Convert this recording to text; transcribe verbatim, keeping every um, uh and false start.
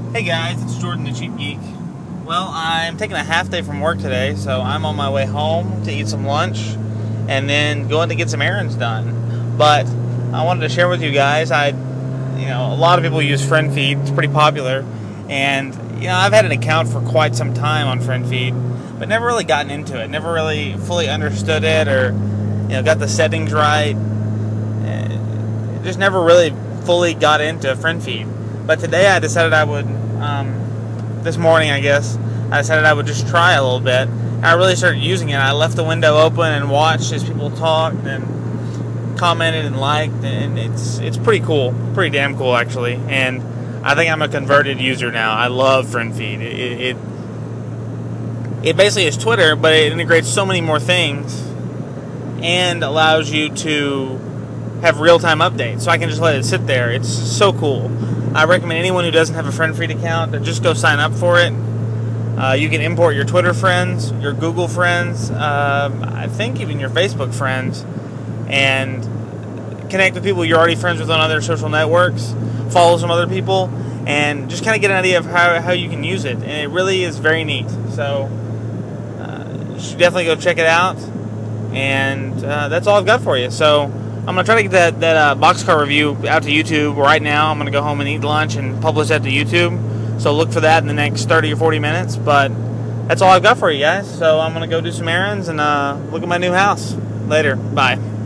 Hey guys, it's Jordan the Cheap Geek. Well, I'm taking a half day from work today, so I'm on my way home to eat some lunch and then going to get some errands done. But I wanted to share with you guys, I, you know, a lot of people use FriendFeed. It's pretty popular, and you know, I've had an account for quite some time on FriendFeed, but never really gotten into it. Never really fully understood it, or you know, got the settings right. Just never really fully got into FriendFeed. But today I decided I would, um, this morning I guess, I decided I would just try a little bit. And I really started using it. I left the window open and watched as people talked and commented and liked, and it's it's pretty cool, pretty damn cool actually. And I think I'm a converted user now. I love FriendFeed. It, it, it basically is Twitter, but it integrates so many more things and allows you to have real-time updates, so I can just let it sit there. It's so cool. I recommend anyone who doesn't have a FriendFeed account to just go sign up for it. Uh, you can import your Twitter friends, your Google friends, um, I think even your Facebook friends, and connect with people you're already friends with on other social networks, follow some other people, and just kind of get an idea of how, how you can use it. And it really is very neat. So uh, you should definitely go check it out. And uh, that's all I've got for you. So I'm going to try to get that, that uh, boxcar review out to YouTube right now. I'm going to go home and eat lunch and publish that to YouTube. So look for that in the next thirty or forty minutes. But that's all I've got for you guys. So I'm going to go do some errands and uh, look at my new house. Later. Bye.